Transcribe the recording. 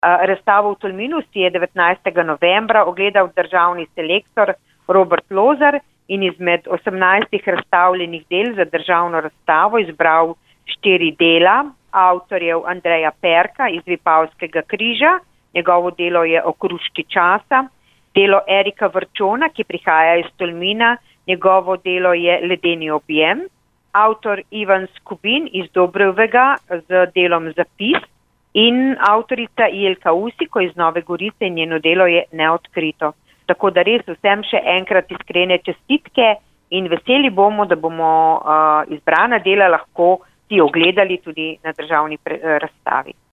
Razstavo v Tolminu si je 19. novembra ogledal državni selektor Robert Lozar in izmed 18 razstavljenih del za državno razstavo izbral 4 dela avtorjev Andreja Perka iz Vipavskega križa, njegovo delo je Okruški časa, delo Erika Vrčona, ki prihaja iz Tolmina, njegovo delo je Ledeni objem, avtor Ivan Skubin iz Dobrevega z delom Zapis in avtorica Jelka Usiko iz Nove Gorice in njeno delo je Neodkrito. Tako da res vsem še enkrat iskrene čestitke in veseli bomo, da bomo izbrana dela lahko si ogledali tudi na državni razstavi.